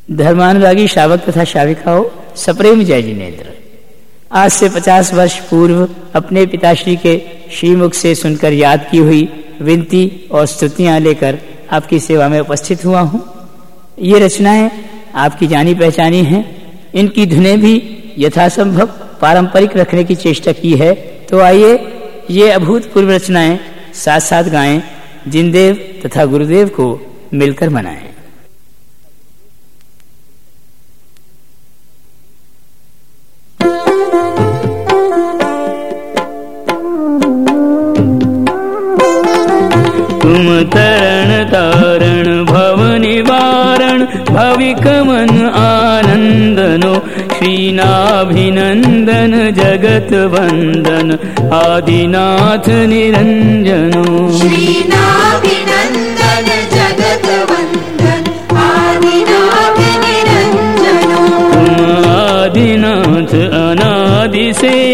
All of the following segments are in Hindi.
धर्मानुरागी श्रावक तथा श्राविकाओं, सप्रेम जय जिनेन्द्र। आज से 50 वर्ष पूर्व अपने पिताश्री के श्रीमुख से सुनकर याद की हुई विनती और स्तुतियां लेकर आपकी सेवा में उपस्थित हुआ हूं। ये रचनाएं आपकी जानी पहचानी हैं। इनकी धुनें भी यथासंभव पारंपरिक रखने की चेष्टा की है। तो आइए ये अभूतपूर्व रचनाएं साथ साथ गाएं, जिनदेव तथा गुरुदेव को मिलकर मनाएं। तुम तरण तारण भव निवारण भविक मन आनंदनो श्रीनाभिनंदन जगत वंदन आदिनाथ निरंजनो। श्रीनाभिनंदन जगत वंदन आदिनाथ निरंजनो। तुम आदिनाथ अनादि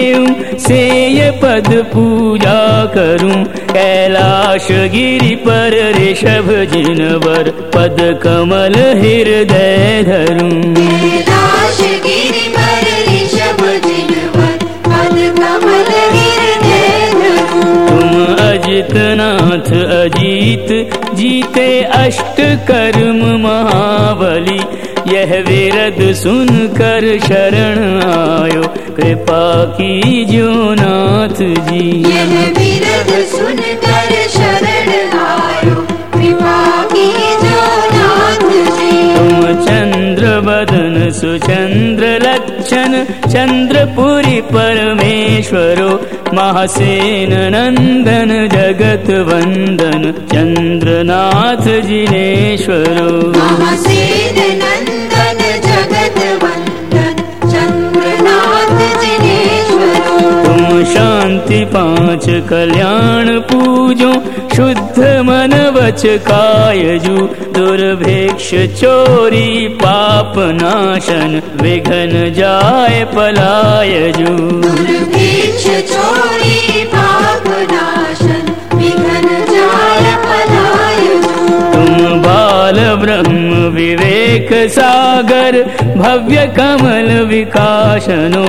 सेय पद पूजा करूं कैलाश गिरि पर ऋषभ जिनवर पद कमल हृदय धरूं। कैलाश गिरि पर ऋषभ जिनवर पद कमल हृदय धरूं। तुम अजित नाथ अजीत जीते अष्ट कर्म महाबली यह विरद सुनकर शरण आयो कृपा कीजियो नाथ जी। यह विरद सुनकर शरण आयो कृपा कीजियो नाथ जी। तुम चंद्र बदन सुचंद्र लक्षण चंद्रपुरी परमेश्वरो महासेन नंदन जगत वंदन चंद्रनाथ जिनेश्वरो। महासेन नंदन जगत वंदन चंद्रनाथ जिनेश्वरो। तुम शांति पांच कल्याण पूजो शुद्ध मन वच कायजू दुर्भिक्ष चोरी पाप नाशन विघ्न जाय पलायजू। दुर्भिक्ष चोरी पाप नाशन विघ्न जाय पलायजू। तुम बाल ब्रह्म विवेक सागर भव्य कमल विकासनो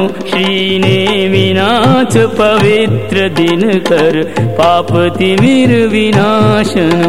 श्रीनेमिनाथ पवित्र दिनकर पाप तिमिर विनाशनो।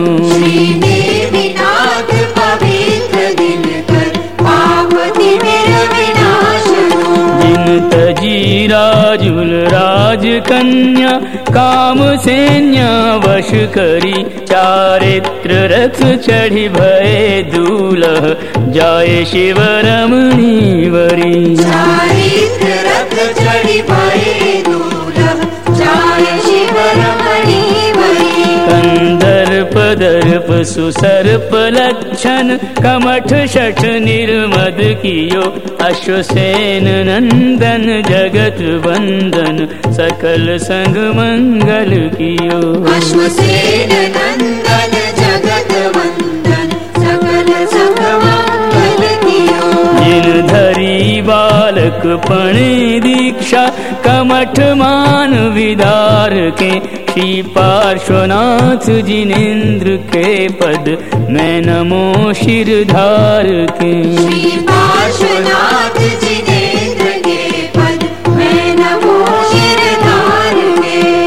श्रीनेमिनाथ पवित्र दिनकर पाप तिमिर विनाशनो। जिन तजी राजुल राज कन्या काम सैन्या वश करी चारित्र रथ चढ़ी भय दूल्ह जाय शिव रमणी वरी। चारित्र रथ चढ़ी भय दूल्ह जाय शिव रमणी वरी। कंदर्प दर्प सुसर्प लक्षण कमठ शठ निर्मद कियो अश्वसेन नंदन जगत वंदन सकल संग मंगल कियो। अश्वसेन नंदन जगत वंदन सकल संग मंगल कियो। जिन धरी बालक पणे दीक्षा कमठ मान विदार के श्री पार्श्वनाथ जिनेन्द्र के पद मैं नमो शिरधार के। श्री पार्श्वनाथ जिनेन्द्र के पद मैं नमो शिरधार के।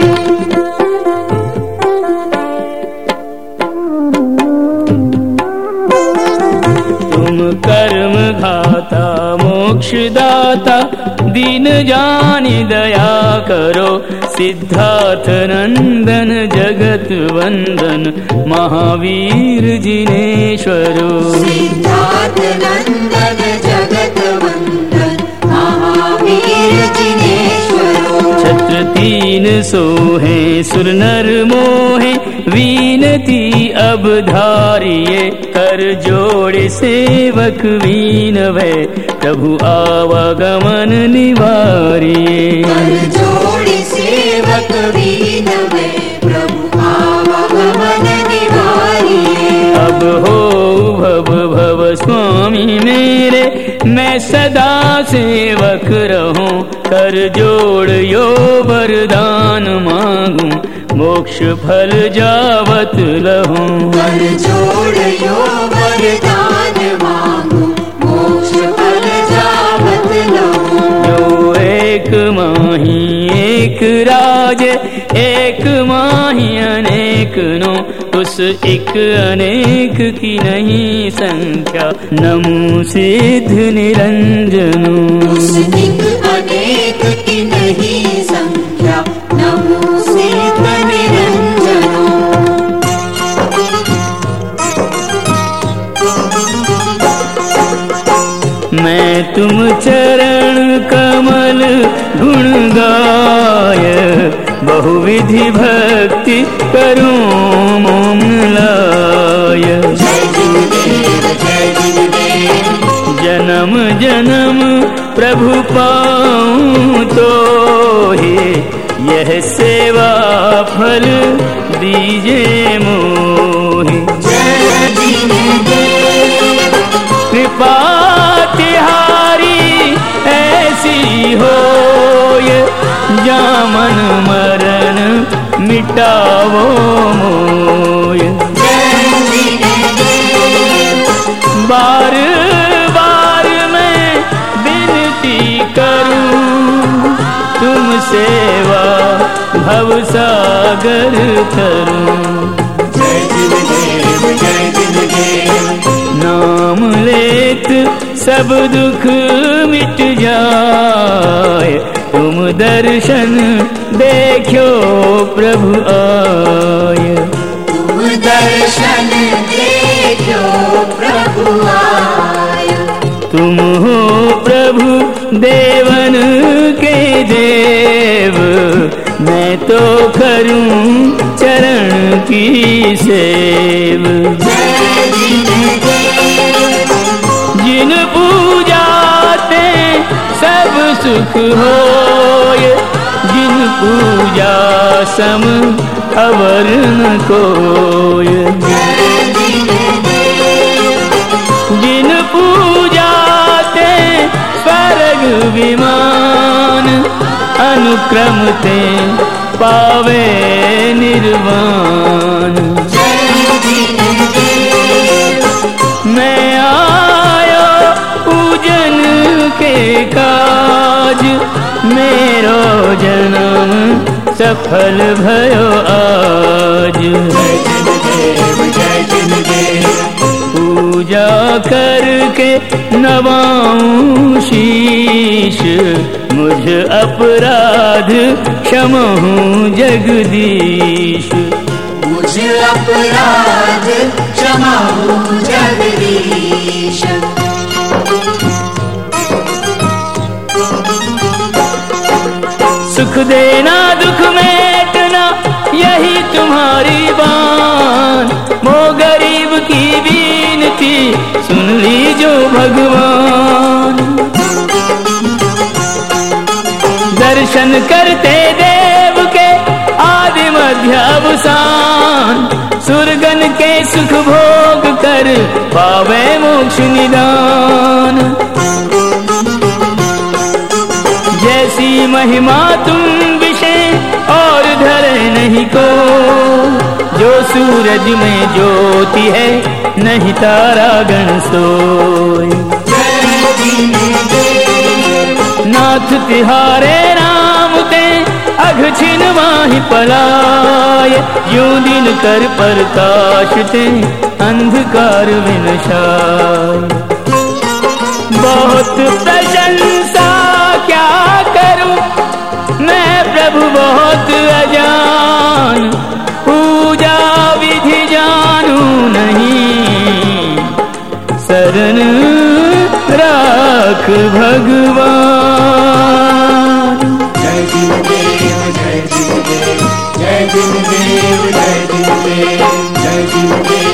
तुम कर्म घाता मोक्ष दाता दीन जानि दया करो सिद्धार्थ नंदन जगत वंदन महावीर जिनेश्वरो। सिद्धार्थ नंदन जगत वंदन महावीर जिनेश्वरो। छत्र तीन सोहे सुर नर मोहे वीनती अब धारिये कर जोड़ सेवक वीनवे प्रभु आवागमन निवारिये। कर जोड़ सेवक वीनवे प्रभु आवागमन निवारिये। अब हो भव भव स्वामी मेरे मैं सदा सेवक रहूं कर जोड़ यो वरदान मांगूं मोक्ष फल जावत लहूं। कर जोड़ यो वरदान मांगूं माही एक राज एक माही अनेक नो, उस एक अनेक की नहीं संख्या, नमो सिद्ध निरंजनो। उस एक अनेक की नहीं संख्या, नमो सिद्ध निरंजनो। मैं तुम चरण कमल गुण गाय, बहुविधि भक्ति करूं मोम लाय। जय जिनदेव जय जिनदेव, जन्म जन्म प्रभु पाऊं तो ही, यह सेवा फल दीजे मोहि। जय जिनदेव, कृपा तिहारी ऐसी होय, जामन मरण मिटावो मोय। जय जिनदेव, बार बार मैं विनती करूं, तुम सेवा भवसागर तरूं। जय जिनदेव जय जिनदेव, नाम लेत सब दुख मिट जाए, तुम दर्शन देखो प्रभु आय। तुम दर्शन देखो प्रभु आय। तुम हो प्रभु देवन के देव, मैं तो करूं चरण की सेव। जय जिनदेव, जिन पूजाते सब सुख होय, जिन पूजा सम अवर न कोय। जय जिनदेव, जिन पूजाते स्वर्ग विमान, अनुक्रम ते पावे निर्वाण। जय जिनदेव, मैं आयो पूजन के काज, मेरो जन्म सफल भयो आज। जय जिनदेव जय जिनदेव, पूजा करके नवाऊं शीश, मुझ अपराध क्षमहूँ जगदीश। मुझ अपराध क्षमा हो जगदीश। सुख देना दुख मेटना यही तुम्हारी बान, मो गरीब की बीनती सुन लीजो भगवान। दर्शन करते देव के आदि मध्य अवसान, सुरगन के सुख भोग कर पावे मोक्ष निदान। जैसी महिमा तुम विषय और धरे नहीं को, जो सूरज में ज्योति है नहीं तारा गण सोय। नाथ तिहारे नाम ते अघ छिन माहि पलाय, यूं दिन कर प्रकाश ते अंधकार विनशाय। बहुत प्रशंसा क्या करूं मैं प्रभु बहुत अजान, पूजा विधि जानू नहीं, शरण राख भगवान। जय जिनदेव जय जिनदेव, जय जिनदेव जय जिनदेव, जय जिनदेव।